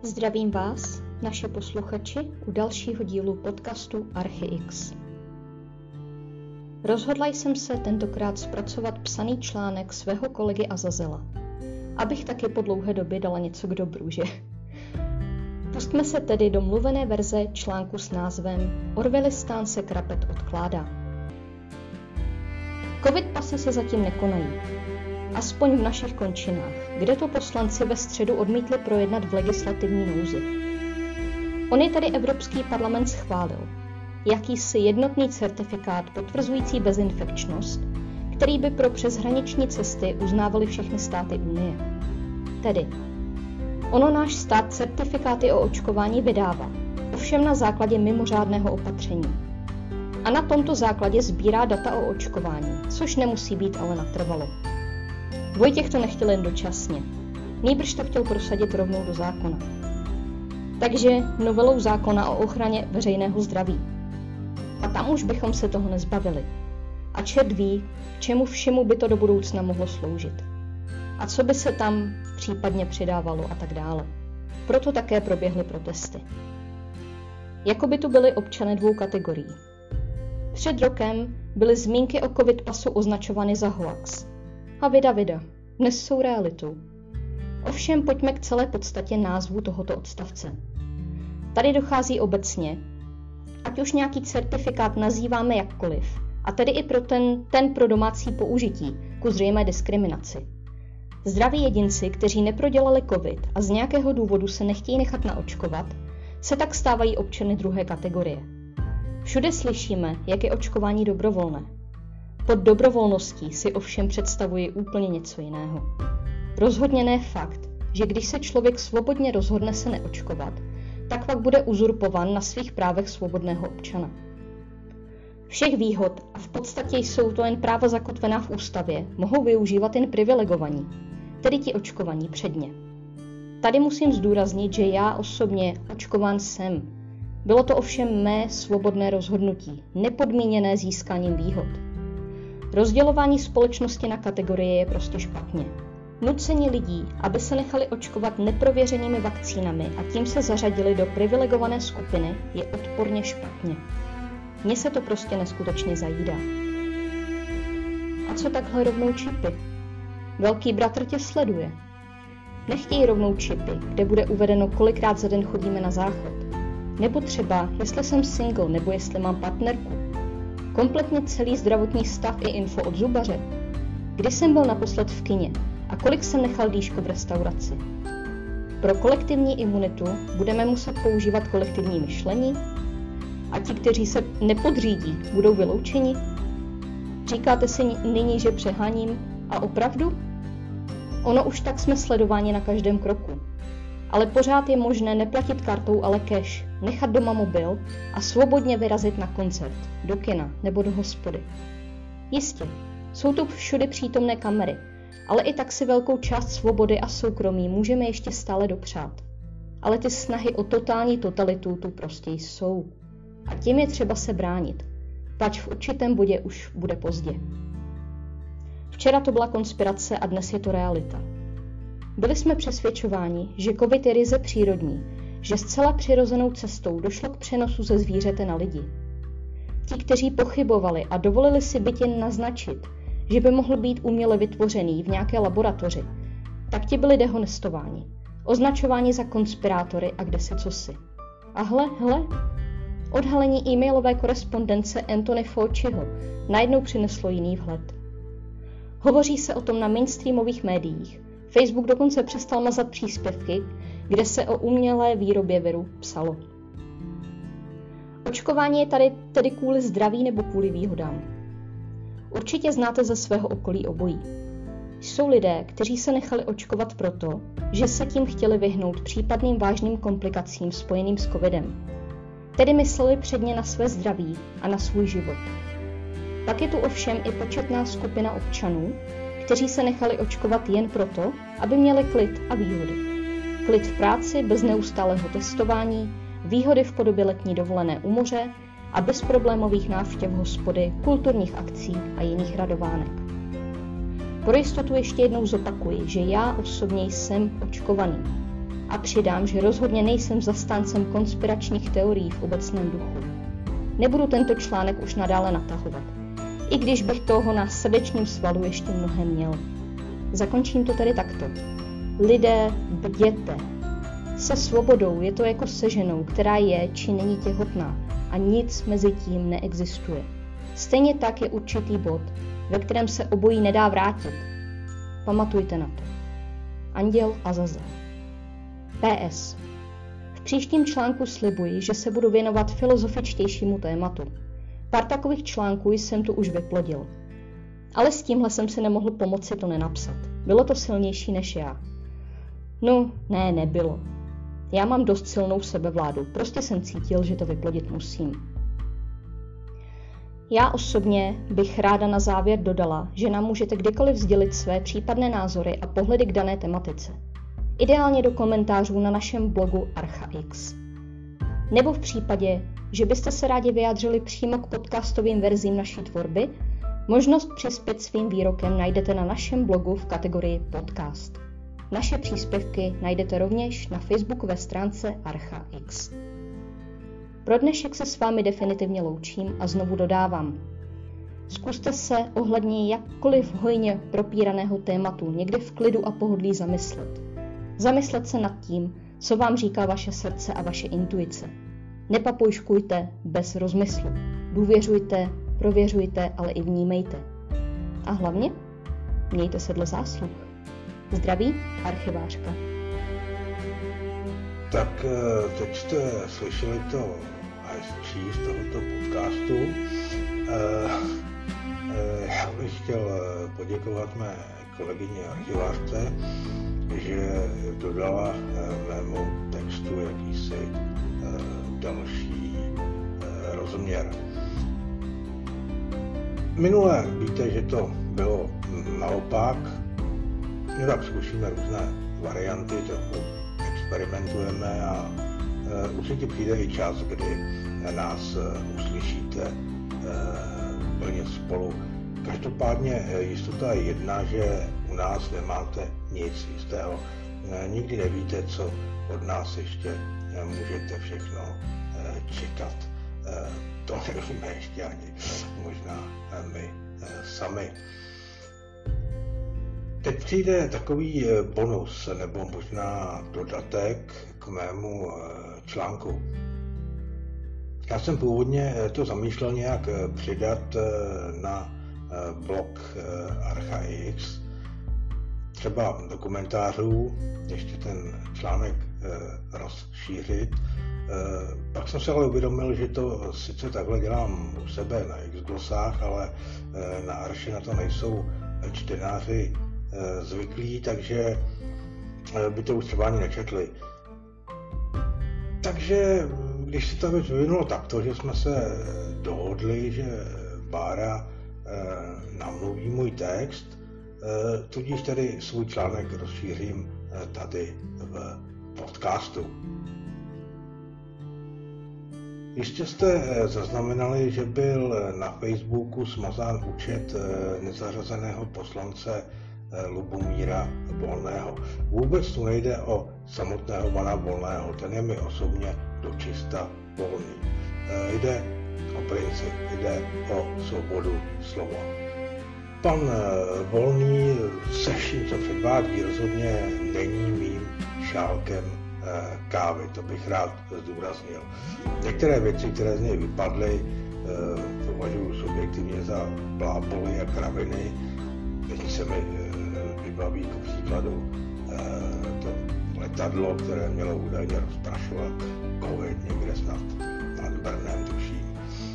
Zdravím vás, naše posluchači, u dalšího dílu podcastu ArchyX. Rozhodla jsem se tentokrát zpracovat psaný článek svého kolegy Azazela, abych taky po dlouhé době dala něco k dobru, že? Pustme se tedy do mluvené verze článku s názvem Orwellistán se krapet odkládá. Covid pasy se zatím nekonají. Aspoň v našich končinách, kde to poslanci ve středu odmítli projednat v legislativní nouzi. On je tady Evropský parlament schválil jakýsi jednotný certifikát potvrzující bezinfekčnost, který by pro přeshraniční cesty uznávaly všechny státy Unie. Tedy, ono náš stát certifikáty o očkování vydává, ovšem na základě mimořádného opatření. A na tomto základě sbírá data o očkování, což nemusí být ale natrvalo. Vojtěch to nechtěl jen dočasně, nýbrž to chtěl prosadit rovnou do zákona. Takže novelou zákona o ochraně veřejného zdraví. A tam už bychom se toho nezbavili. A čert ví, k čemu všemu by to do budoucna mohlo sloužit. A co by se tam případně přidávalo a tak dále. Proto také proběhly protesty. Jakoby tu byli občané dvou kategorií. Před rokem byly zmínky o covid pasu označovány za hoax. A vida, dnes jsou realitou. Ovšem pojďme k celé podstatě názvu tohoto odstavce. Tady dochází obecně, ať už nějaký certifikát nazýváme jakkoliv, a tedy i pro ten pro domácí použití, ku zřejmé diskriminaci. Zdraví jedinci, kteří neprodělali covid a z nějakého důvodu se nechtějí nechat naočkovat, se tak stávají občany druhé kategorie. Všude slyšíme, jak je očkování dobrovolné. Pod dobrovolností si ovšem představuji úplně něco jiného. Rozhodně ne fakt, že když se člověk svobodně rozhodne se neočkovat, tak pak bude uzurpovan na svých právech svobodného občana. Všech výhod, a v podstatě jsou to jen práva zakotvená v ústavě, mohou využívat jen privilegovaní, tedy ti očkovaní předně. Tady musím zdůraznit, že já osobně očkován jsem. Bylo to ovšem mé svobodné rozhodnutí, nepodmíněné získáním výhod. Rozdělování společnosti na kategorie je prostě špatně. Nucení lidí, aby se nechali očkovat neprověřenými vakcínami a tím se zařadili do privilegované skupiny, je odporně špatně. Mně se to prostě neskutečně zajídá. A co takhle rovnou čipy? Velký bratr tě sleduje. Nechtějí rovnou čipy, kde bude uvedeno, kolikrát za den chodíme na záchod. Nebo třeba, jestli jsem single, nebo jestli mám partnerku. Kompletně celý zdravotní stav i info od zubaře. Kdy jsem byl naposled v kině a kolik jsem nechal dýško v restauraci. Pro kolektivní imunitu budeme muset používat kolektivní myšlení a ti, kteří se nepodřídí, budou vyloučeni. Říkáte si nyní, že přeháním a opravdu? Ono už tak jsme sledováni na každém kroku. Ale pořád je možné neplatit kartou, ale cash, nechat doma mobil a svobodně vyrazit na koncert, do kina nebo do hospody. Jistě, jsou tu všude přítomné kamery, ale i tak si velkou část svobody a soukromí můžeme ještě stále dopřát. Ale ty snahy o totální totalitu tu prostě jsou. A tím je třeba se bránit, pač v určitém bodě už bude pozdě. Včera to byla konspirace a dnes je to realita. Byli jsme přesvědčováni, že covid je ryze přírodní, že zcela přirozenou cestou došlo k přenosu ze zvířete na lidi. Ti, kteří pochybovali a dovolili si byt jen naznačit, že by mohl být uměle vytvořený v nějaké laboratoři, tak ti byli dehonestováni, označováni za konspirátory a kdesi cosi. A hle, odhalení e-mailové korespondence Anthony Fauciho najednou přineslo jiný vhled. Hovoří se o tom na mainstreamových médiích. Facebook dokonce přestal mazat příspěvky, kde se o umělé výrobě viru psalo. Očkování je tady tedy kvůli zdraví nebo kvůli výhodám. Určitě znáte ze svého okolí obojí. Jsou lidé, kteří se nechali očkovat proto, že se tím chtěli vyhnout případným vážným komplikacím spojeným s covidem. Tedy mysleli předně na své zdraví a na svůj život. Pak je tu ovšem i početná skupina občanů, kteří se nechali očkovat jen proto, aby měli klid a výhody. Klid v práci bez neustálého testování, výhody v podobě letní dovolené u moře a bezproblémových návštěv hospody, kulturních akcí a jiných radovánek. Pro jistotu ještě jednou zopakuji, že já osobně jsem očkovaný. A přidám, že rozhodně nejsem zastáncem konspiračních teorií v obecném duchu. Nebudu tento článek už nadále natahovat, i když bych toho na srdečním svalu ještě mnohem měl. Zakončím to tedy takto. Lidé, bděte. Se svobodou je to jako se ženou, která je či není těhotná a nic mezi tím neexistuje. Stejně tak je určitý bod, ve kterém se obojí nedá vrátit. Pamatujte na to. Anděl Azazel. PS. V příštím článku slibuji, že se budu věnovat filozofičtějšímu tématu. Pár takových článků jsem tu už vyplodil. Ale s tímhle jsem si nemohl pomoci to nenapsat. Bylo to silnější než já. No, ne, nebylo. Já mám dost silnou sebevládu, prostě jsem cítil, že to vyplodit musím. Já osobně bych ráda na závěr dodala, že nám můžete kdykoliv sdělit své případné názory a pohledy k dané tematice. Ideálně do komentářů na našem blogu ArchaX. Nebo v případě, že byste se rádi vyjádřili přímo k podcastovým verzím naší tvorby, možnost přispět svým výrokem najdete na našem blogu v kategorii podcast. Naše příspěvky najdete rovněž na facebookové stránce ArchaX. Pro dnešek se s vámi definitivně loučím a znovu dodávám. Zkuste se ohledně jakkoliv hojně propíraného tématu někde v klidu a pohodlí zamyslet. Zamyslet se nad tím, co vám říká vaše srdce a vaše intuice. Nepapojškujte bez rozmyslu. Důvěřujte, prověřujte, ale i vnímejte. A hlavně, mějte se dle zásluh. Zdraví, archivářka. Tak teď jste slyšeli to hezčí z tohoto podcastu. Já bych chtěl poděkovat mé kolegyni archivářce, že dodala mému textu jakýsi další rozměr. Minule víte, že to bylo naopak. No tak zkusíme různé varianty, trochu experimentujeme a určitě přijde i čas, kdy nás uslyšíte plně spolu. Každopádně jistota je jedna, že u nás nemáte nic jistého. Nikdy nevíte, co od nás ještě můžete všechno čekat. To nevíme ještě ani možná my sami. Teď přijde takový bonus nebo možná dodatek k mému článku. Já jsem původně to zamýšlel nějak přidat na blog ArchaX, třeba do komentářů, ještě ten článek rozšířit. Pak jsem se ale uvědomil, že to sice takhle dělám u sebe na Xglosách, ale na Arši na to nejsou čtenáři zvyklí, takže by to už třeba ani nečetli. Takže když se to vyvinulo takto, že jsme se dohodli, že Bára namluví můj text, tudíž tedy svůj článek rozšířím tady v podcastu. Jistě jste zaznamenali, že byl na Facebooku smazán účet nezařazeného poslance Lubomíra Volného. Vůbec tu nejde o samotného pana Volného, ten je mi osobně dočista volný. Jde o princip, jde o svobodu slova. Pan Volný se vším, co předvádí, rozhodně není mým šálkem kávy, to bych rád zdůraznil. Některé věci, které z něj vypadly, považuji subjektivně za bláboly a kraviny. Teď se mi vybaví ku příkladu to letadlo, které mělo údajně rozprašovat covid někde snad nad Brnem, tuším.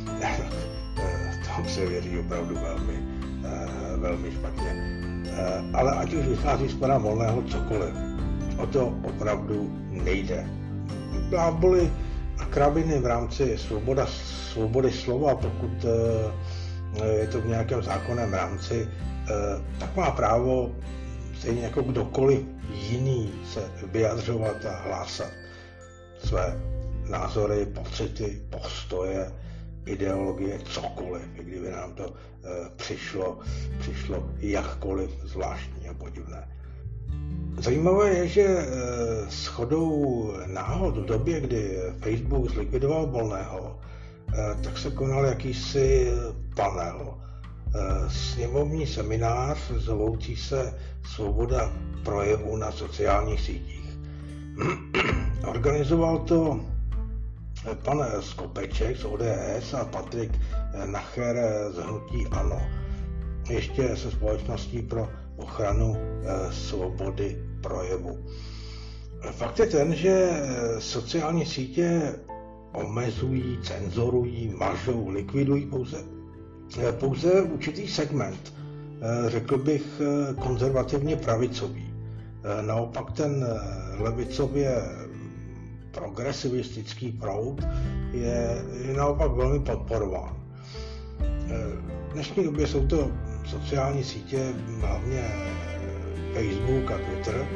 Tam se věří opravdu velmi špatně. Ale ať už vychází z pana Volného cokoliv, o to opravdu nejde. Bláboly a kraviny v rámci svobody slova, pokud je to v nějakém zákonném rámci, tak má právo stejně jako kdokoliv jiný se vyjadřovat a hlásat své názory, pocity, postoje, ideologie, cokoliv, i kdyby nám to přišlo jakkoliv zvláštní a podivné. Zajímavé je, že shodou náhod v době, kdy Facebook zlikvidoval Volného, tak se konal jakýsi panel, sněmovní seminář zovoucí se Svoboda projevu na sociálních sítích. Organizoval to pan Skopeček z ODS a Patrik Nacher z hnutí ANO, ještě se Společností pro ochranu svobody projevu. Fakt je ten, že sociální sítě omezují, cenzorují, mažou, likvidují pouze určitý segment, řekl bych konzervativně pravicový. Naopak ten levicově progresivistický proud je naopak velmi podporován. V dnešní době jsou to sociální sítě, hlavně Facebook a Twitter,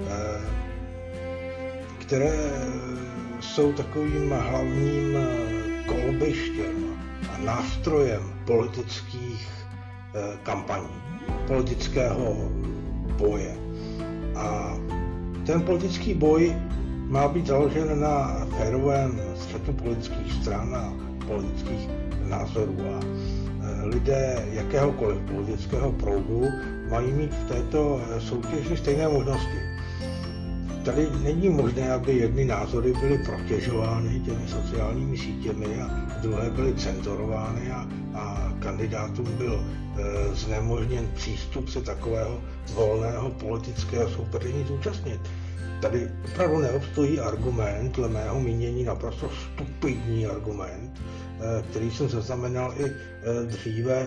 které jsou takovým hlavním kolbištěm a nástrojem politických kampaní, politického boje. A ten politický boj má být založen na férovém střetu politických stran a politických názorů. A lidé jakéhokoliv politického proudu mají mít v této soutěži stejné možnosti. Tady není možné, aby jedny názory byly protěžovány těmi sociálními sítěmi a druhé byly cenzorovány a kandidátům byl znemožněn přístup se takového volného politického soupeření zúčastnit. Tady opravdu neobstojí argument, dle mého mínění naprosto stupidní argument, který jsem zaznamenal i dříve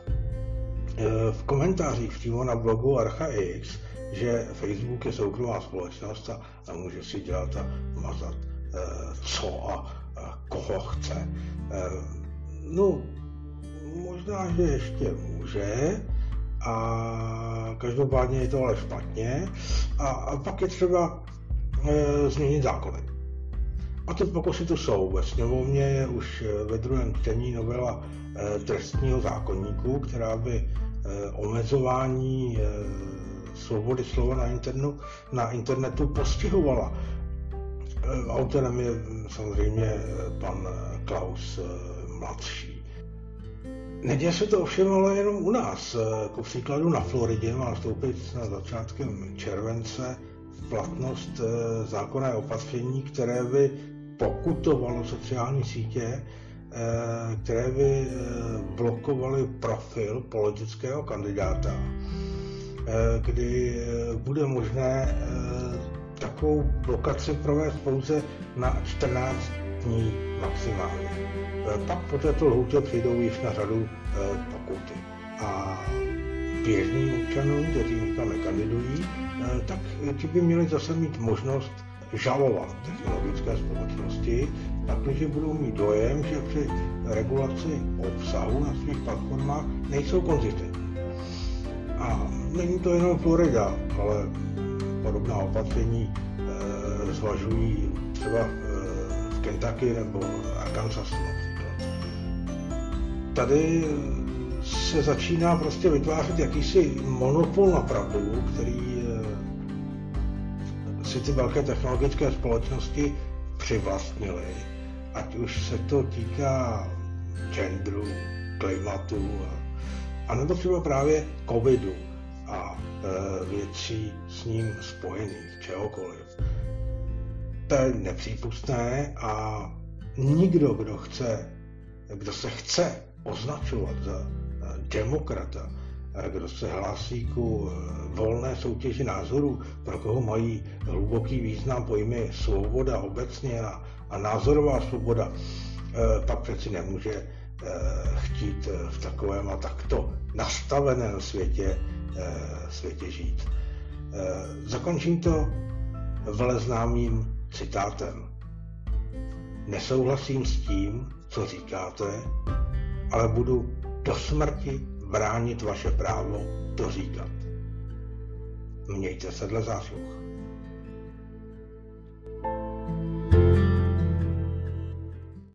v komentářích přímo na blogu Archa.x, že Facebook je soukromá společnost a může si dělat a mazat co a koho chce. No, možná, že ještě může, a každopádně je to ale špatně a pak je třeba změnit zákony. A ty pokusy tu jsou. Ve sněmovně je už ve druhém čtení novela trestního zákoníku, která by omezování svobody slova na internetu postihovala. Autorem je samozřejmě pan Klaus mladší. Neděje se to ovšem ale jenom u nás. Ku příkladu na Floridě má vstoupit na začátkem července v platnost zákonné opatření, které by pokutovalo sociální sítě, které by blokovaly profil politického kandidáta, kdy bude možné takovou blokaci provést pouze na 14 dní maximálně. Pak po této lhůtě přijdou již na řadu pokuty. A běžným občanům, kteří nikam nekandidují, tak ti by měli zase mít možnost žalovat technologické společnosti, protože budou mít dojem, že při regulaci obsahu na svých platformách nejsou konzistentní. A není to jenom Florida, ale podobná opatření zvažují třeba v Kentucky nebo Arkansasu například. Tady se začíná prostě vytvářet jakýsi monopol na pravdu, který si ty velké technologické společnosti přivlastnily. Ať už se to týká genderu, klimatu, anebo třeba právě covidu a věcí s ním spojených, čehokoliv. To je nepřípustné a nikdo, kdo se chce označovat za demokrata, kdo se hlásí ku volné soutěži názorů, pro koho mají hluboký význam pojmy svoboda obecně a názorová svoboda, pak přeci nemůže chtít v takovém a takto nastaveném světě žít. Zakončím to veleznámým citátem. Nesouhlasím s tím, co říkáte, ale budu do smrti bránit vaše právo to říkat. Mějte se dle zásluh.